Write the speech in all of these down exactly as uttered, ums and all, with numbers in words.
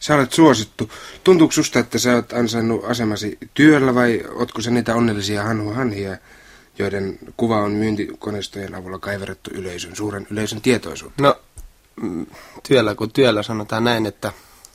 Sä olet suosittu. Tuntuuko susta, että sä oot ansainnut asemasi työllä vai ootko sä niitä onnellisia Hanhu Hanhia, joiden kuva on myyntikoneistojen avulla kaiverrettu yleisön, suuren yleisön tietoisuutta? No, työllä kun työllä sanotaan näin, että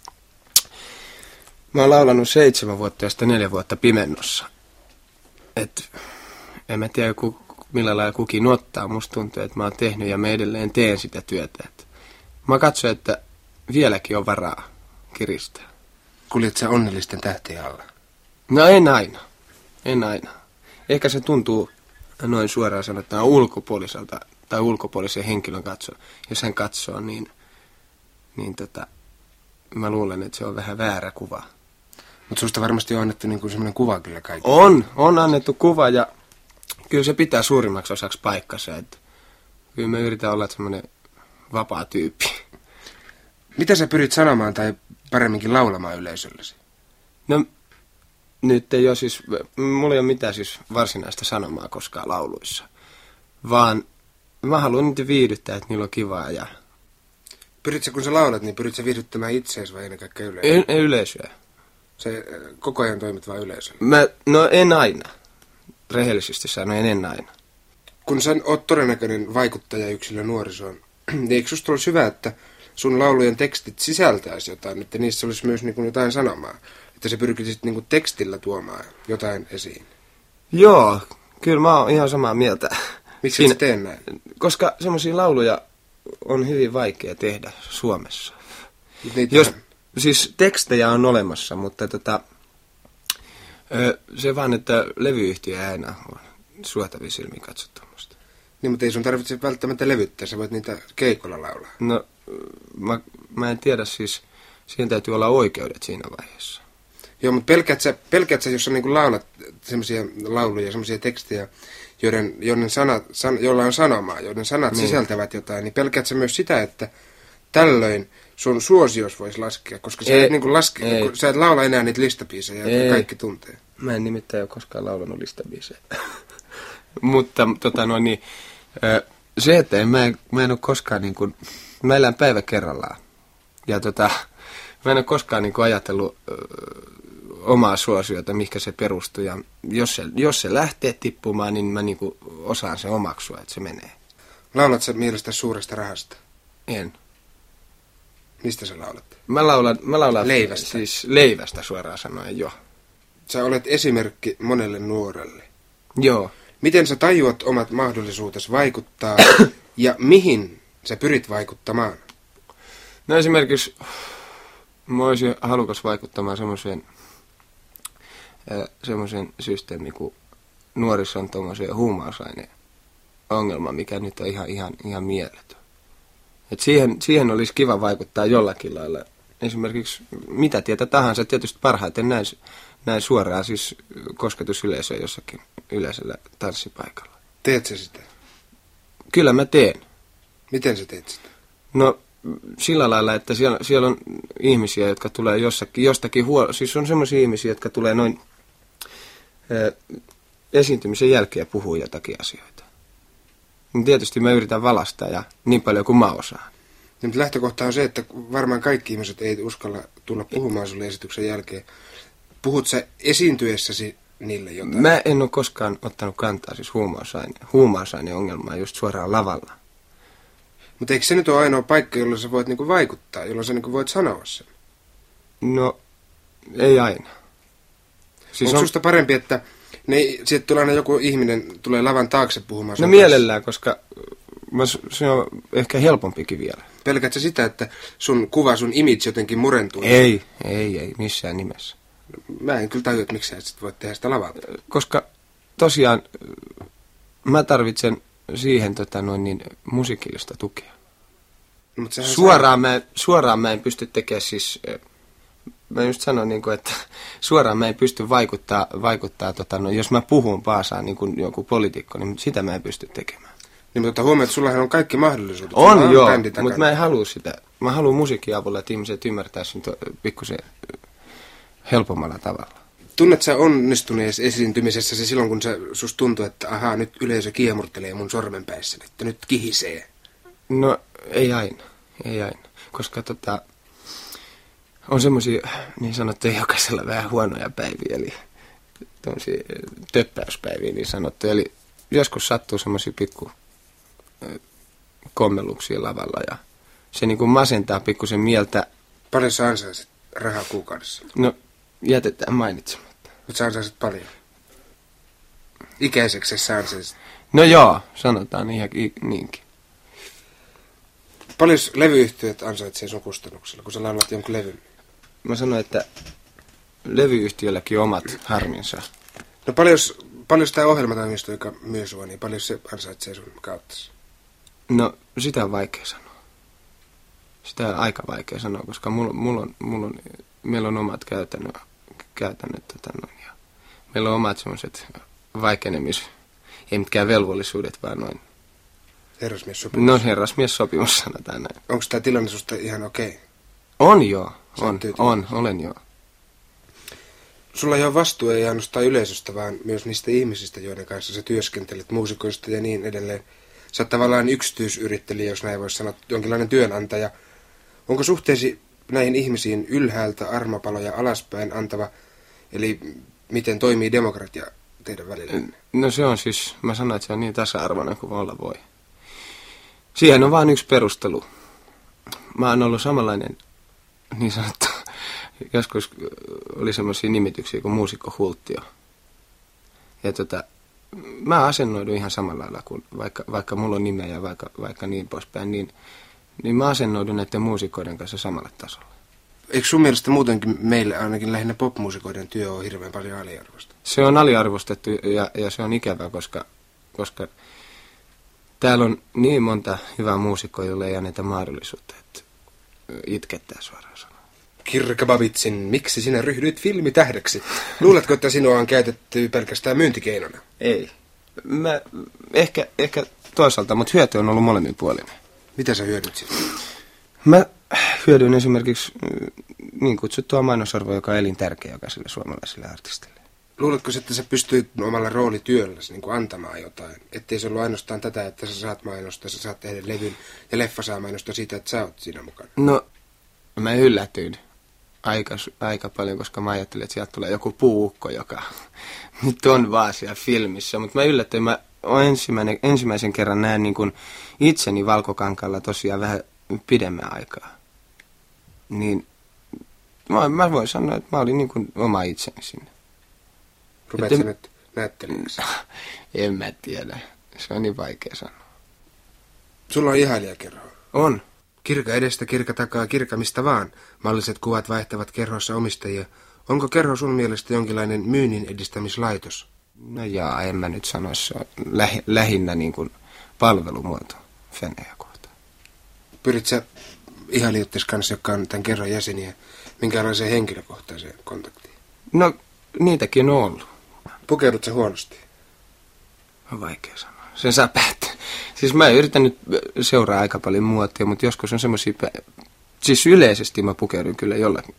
mä oon laulanut seitsemän vuotta ja sitten neljä vuotta pimennossa. Et en mä tiedä, ku, millä lailla kukin ottaa. Musta tuntuu, että mä oon tehnyt ja mä edelleen teen sitä työtä. Et mä katson, että vieläkin on varaa kiristää. Kuljet sä onnellisten tähtien alla? No en aina. En aina. Ehkä se tuntuu noin suoraan sanotaan ulkopuoliselta tai ulkopuolisen henkilön katsoa. Jos hän katsoo, niin, niin tota, mä luulen, että se on vähän väärä kuva. Mutta susta varmasti on annettu niinku semmoinen kuva kyllä kaikille. On, on annettu kuva ja kyllä se pitää suurimmaksi osaksi paikkansa. Että kyllä mä yritän olla semmoinen vapaa tyyppi. Mitä sä pyrit sanomaan tai paremminkin laulamaan yleisöllesi? No nyt ei ole siis, mulla ei ole mitään siis varsinaista sanomaa koskaan lauluissa. Vaan mä haluan niitä viihdyttää, että niillä on kivaa ja... Pyrit sä kun sä laulat, niin pyrit sä viihdyttämään itseäsi vai ennen kaikkea yleisöä? En, yleisöä. Se koko ajan toimit vaan yleisöllä? Mä, no en aina. Rehellisesti sanoen en aina. Kun sä oot todennäköinen vaikuttajayksilö nuorisoon, niin eikö susta olisi hyvä, että sun laulujen tekstit sisältäisi jotain, että niissä olisi myös niin kuin jotain sanomaa? Että se pyrkisit niin kuin tekstillä tuomaan jotain esiin? Joo, kyllä mä oon ihan samaa mieltä. Miksi Siinä, et tee näin? Koska semmoisia lauluja on hyvin vaikea tehdä Suomessa. Niitä Jos, siis tekstejä on olemassa, mutta tota, se vaan, että levyyhtiö aina on suotavia silmiin katsottu musta. Niin, mutta ei sun tarvitse välttämättä levyttää, sä voit niitä keikolla laulaa. No, mä, mä en tiedä siis, siihen täytyy olla oikeudet siinä vaiheessa. Joo, mutta pelkäät sä, pelkäät sä jos sä niin laulat semmoisia lauluja, semmoisia tekstejä, joiden, joiden sanat, san, joilla on sanomaa, joiden sanat niin sisältävät jotain, niin pelkäät sä myös sitä, että tällöin sun suosios voisi laskea, koska sä ei, et, niin kuin laske, kun, sä et laula enää niitä listabiisejä, jotka kaikki tuntee. Mä en nimittäin ole koskaan laulanut listabiisejä. Mutta tota noin niin, se, että en, mä, en, mä en ole koskaan niin kuin, mä elän päivä kerrallaan. Ja tota, mä en ole koskaan niin kuin ajatellut ö, omaa suosiota, mihinkä se perustuu. Ja jos se, jos se lähtee tippumaan, niin mä niin kuin osaan se omaksua, että se menee. Laulat sä mielestäsi suuresta rahasta? En. Mistä sä laulat? Mä laulan, mä laulan leivästä. Siis leivästä suoraan sanoen, jo. Sä olet esimerkki monelle nuorelle. Joo. Miten sä tajuat omat mahdollisuutesi vaikuttaa ja mihin sä pyrit vaikuttamaan? No esimerkiksi mä olisin halukas vaikuttamaan semmoiseen semmoiseen systeemiin, kun nuorissa on tuommoisen huumausaineen ongelma, mikä nyt on ihan, ihan, ihan mieletön. Et siihen, siihen olisi kiva vaikuttaa jollakin lailla. Esimerkiksi mitä tietä tahansa, tietysti parhaiten näin, näin suoraan siis kosketusyleisöön jossakin yleisellä tanssipaikalla. Teet sä sitä? Kyllä mä teen. Miten sä teet sitä? No sillä lailla, että siellä, siellä on ihmisiä, jotka tulee jossakin, jostakin huo... Siis on semmoisia ihmisiä, jotka tulee noin ö, esiintymisen jälkeen puhuu jotakin asioita. Niin tietysti mä yritän valastaa ja niin paljon kuin mä osaan. Ja, mutta lähtökohta on se, että varmaan kaikki ihmiset ei uskalla tulla puhumaan sulle esityksen jälkeen. Puhut sä esiintyessäsi niille jotain? Mä en ole koskaan ottanut kantaa siis huumausaine, huumausaine ongelmaa just suoraan lavalla. Mutta eikö se nyt ole ainoa paikka, jolloin sä voit niinku vaikuttaa, jolloin sä niinku voit sanoa sen? No, ei aina. Siis onko on... susta parempi, että ne, sieltä tulee aina joku ihminen, tulee lavan taakse puhumaan? No mielellään, koska mä, se on ehkä helpompikin vielä. Pelkät sä sitä, että sun kuva, sun image jotenkin murentuu? Ei, ei, ei, missään nimessä. Mä en kyllä tajua, että miksi sä sit voit tehdä sitä lavalta. Koska tosiaan mä tarvitsen siihen tota, noin niin, musiikillista tukea. No, suoraan, mä, suoraan mä en pysty tekemään siis, mä just sanoin, niin kuin, että suoraan mä en pysty vaikuttaa, vaikuttaa tota, no, jos mä puhun paasaan niin kuin joku poliitikko, niin sitä mä en pysty tekemään. Niin, mutta huomioon, että sullahan on kaikki mahdollisuudet. On, on joo, mutta mä en halua sitä. Mä haluan musiikin avulla, että ihmiset ymmärtää sen pikkusen helpommalla tavalla. Tunnet sä onnistuneessa esiintymisessä se silloin, kun se susta tuntuu, että ahaa, nyt yleisö kiemurtelee mun sormenpäissäni, että nyt kihisee? No, ei aina. Ei aina. Koska tota, on semmoisia niin sanottuja jokaisella vähän huonoja päiviä, eli tuollaisia töppäyspäiviä niin sanottu. Eli joskus sattuu semmoisia pikku kommelluksia lavalla ja se niin kuin masentaa pikkusen mieltä. Paljon sä ansaisit rahaa kuukaudessa? No, jätetään mainitsematta. Mutta sä ansaisit paljon? Ikäiseksi sä ansaisit? No joo, sanotaan ihan niinkin. Paljon levyyhtiöt ansaitsee sun kustannuksella, kun sä laulat jonkun levyn? Mä sanoin, että levyyhtiölläkin omat harminsa. No paljon, paljon tämä ohjelmatoimisto, joka myy sua, niin paljon se ansaitsee sun kautta? No sitä on vaikea sanoa. Sitä on aika vaikea sanoa, koska mulla, mulla on, mulla on, meillä on omat käytännöt, käytännöt tota noin, ja meillä on omat semmoiset vaikenemis, ei mitkään velvollisuudet, vaan noin. Herrasmiessopimus? No herrasmiessopimus sanotaan näin. Onko tämä tilanne susta ihan okei? Okay? On joo, on, on, olen joo. Sulla ei ole vastuu ei ainoastaan yleisöstä, vaan myös niistä ihmisistä, joiden kanssa sä työskentelet, muusikoista ja niin edelleen. Sä oot tavallaan yksityisyrittelijä, jos näin voisi sanoa, jonkinlainen työnantaja. Onko suhteesi näihin ihmisiin ylhäältä armapaloja alaspäin antava, eli miten toimii demokratia teidän välillä? No se on siis, mä sanoin, että se on niin tasa-arvoinen kuin olla voi. Siihen on vain yksi perustelu. Mä oon ollut samanlainen, niin sanottu, joskus oli semmoisia nimityksiä kuin muusikkohulttio. Ja tota, mä asennoidun ihan samalla lailla kuin vaikka, vaikka mulla on nimeä ja vaikka, vaikka niin poispäin, niin, niin mä asennoidun näiden muusikoiden kanssa samalle tasolle. Eikö sun mielestä muutenkin meille ainakin lähinnä popmuusikoiden työ on hirveän paljon aliarvostettu? Se on aliarvostettu ja, ja se on ikävää, koska, koska täällä on niin monta hyvää muusikkoa, jolle ei anneta mahdollisuutta, että itkettää suoraan sanoa. Kirka Babitsin, miksi sinä ryhdyit filmitähdeksi? Luuletko, että sinua on käytetty pelkästään myyntikeinona? Ei. Mä, ehkä, ehkä toisaalta, mutta hyöty on ollut molemmin puolinen. Mitä sä hyödyt siitä? Mä hyödyin esimerkiksi niin kutsuttua mainosarvoa, joka on elintärkeä jokaiselle suomalaiselle artistille. Luuletko, että sä pystyit omalla roolityölläsi niin kuin antamaan jotain? Ettei se ollut ainoastaan tätä, että sä saat mainostaa, sä saat tehdä levyn ja leffa saa mainostaa siitä, että sä oot siinä mukana. No, mä yllätyin aika, aika paljon, koska mä ajattelin, että sieltä tulee joku puukko, joka nyt on vaan siellä filmissä. Mutta mä yllätyin, mä ensimmäinen, ensimmäisen kerran näen niin kuin itseni Valkokankaalla tosiaan vähän pidemmän aikaa. Niin mä, mä voin sanoa, että mä olin niin kuin oma itseni sinne. Rupeat sä nyt näyttelijäksi? En mä tiedä. Se on niin vaikea sanoa. Sulla on ihailijakerho. On. Kirka edestä, kirka takaa, kirka mistä vaan. Malliset kuvat vaihtavat kerhossa omistajia. Onko kerho sun mielestä jonkinlainen myynnin edistämislaitos? No jaa, en mä nyt sano, se on lähi, lähinnä niin kuin palvelumuoto fenejä kohtaan. Pyrit sä ihailijoittes kanssa, jotka on tämän kerron jäseniä, minkälaiseen henkilökohtaiseen kontaktiin? No, niitäkin on ollut. Pukeudut sä huonosti? On vaikea sanoa. Sen saa päättää. Siis mä yritän nyt seuraa aika paljon muotia, mutta joskus on semmosia... Siis yleisesti mä pukeudun kyllä jollakin...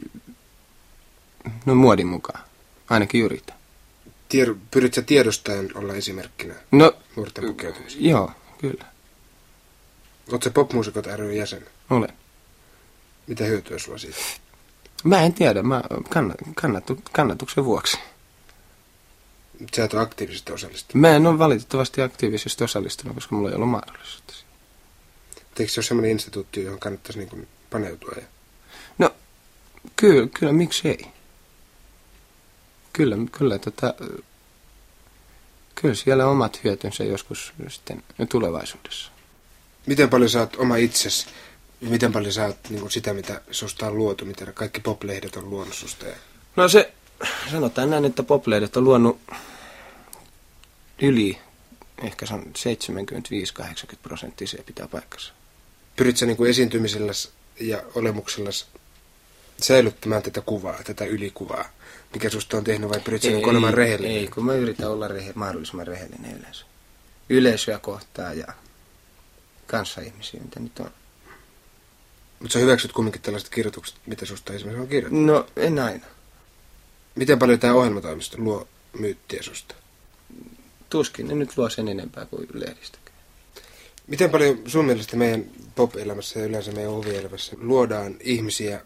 No muodin mukaan. Ainakin yritän. Tied, pyrit sä tiedostaen olla esimerkkinä no, nuorten pukeutumista? Joo, kyllä. Oot sä Popmuusikot ry jäsen? Olen. Mitä hyötyä sulla siitä? Mä en tiedä. Mä kannat, kannatu, kannatuksen vuoksi. Sä et ole aktiivisesti osallistunut? Mä en ole valitettavasti aktiivisesti osallistunut, koska mulla ei ollut mahdollisuutta. Eikö se ole sellainen instituutti, johon kannattaisi niin kuin paneutua? Ja... No, kyllä, kyllä, miksi ei? Kyllä, kyllä, tota, kyllä siellä on omat hyötynsä joskus sitten tulevaisuudessa. Miten paljon sä oot oma itsesi, miten paljon sä oot niin kuin sitä, mitä susta on luotu, mitä kaikki poplehdet on luonut susta? Ja... No se, sanotaan näin, että poplehdet on luonut yli, ehkä se on seitsemänkymmentäviisi kahdeksankymmentä prosenttia, se pitää paikkansa. Pyrit sä niin kuin esiintymiselläsi ja olemukselläsi säilyttämään tätä kuvaa, tätä ylikuvaa, mikä susta on tehnyt, vai pyrit sä niin olemaan rehellinen? Ei, kun mä yritän olla rehe, mahdollisimman rehellinen yleensä. Yleisöä kohtaan ja kanssaihmisiä, mitä nyt on. Mutta sä hyväksyt kumminkin tällaiset kirjoitukset, mitä susta esimerkiksi on kirjoittanut? No, en aina. Miten paljon tämä ohjelmatoimisto luo myyttiä susta? Tuskin ne nyt luo sen enempää kuin lehdistäkään. Miten paljon sun mielestä meidän pop-elämässä ja yleensä meidän huvielämässä luodaan ihmisiä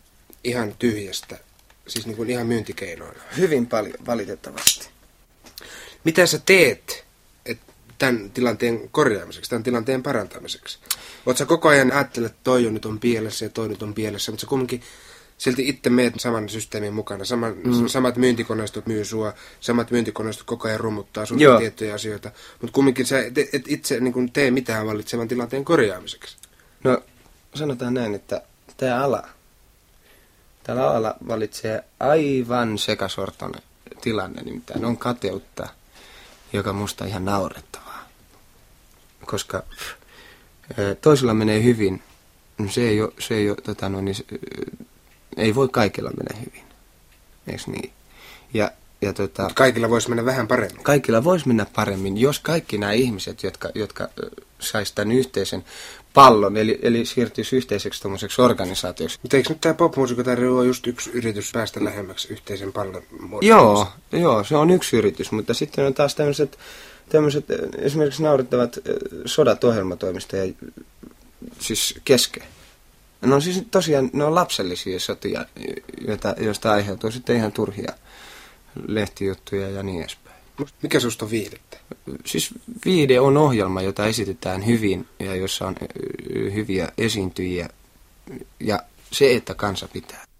ihan tyhjästä, siis niin kuin ihan myyntikeinoina. Hyvin paljon, valitettavasti. Mitä sä teet et, tämän tilanteen korjaamiseksi, tämän tilanteen parantamiseksi? Oot sä koko ajan ajattelet, että toi on nyt on pielessä ja toi nyt on pielessä, mutta sä kumminkin silti itse meet saman systeemin mukana. Saman, mm. Samat myyntikoneistot myy sua, samat myyntikoneistot koko ajan rummuttaa sun Joo. tiettyjä asioita. Mutta kumminkin sä et, et itse niin kun tee mitään vallitsevan tilanteen korjaamiseksi. No sanotaan näin, että tämä ala, tällä alalla valitsee aivan sekasortoinen tilanne, nimittäin on kateutta, joka musta on ihan naurettavaa. Koska toisilla menee hyvin, se ei ole, se ei ole tota no, niin, ei voi kaikilla mennä hyvin, eikö niin? Ja, ja tota, kaikilla voisi mennä vähän paremmin. Kaikilla voisi mennä paremmin, jos kaikki nämä ihmiset, jotka, jotka sais tämän yhteisen pallon, eli, eli siirtyisi yhteiseksi tommoseksi organisaatioksi. Mutta eikö nyt tämä popmusiikka ry ole just yksi yritys päästä lähemmäksi yhteisen pallon muodossa? Joo, joo, se on yksi yritys, mutta sitten on taas tämmöiset, tämmöiset esimerkiksi naurettavat sodat ohjelmatoimistoja, siis kesken. No siis tosiaan ne on lapsellisia sotia, joita, joista aiheutuu sitten ihan turhia lehtijuttuja ja niin edespäin. Mikä susta on viihdettä? Siis viihde on ohjelma, jota esitetään hyvin ja jossa on hyviä esiintyjiä ja se, että kansa pitää.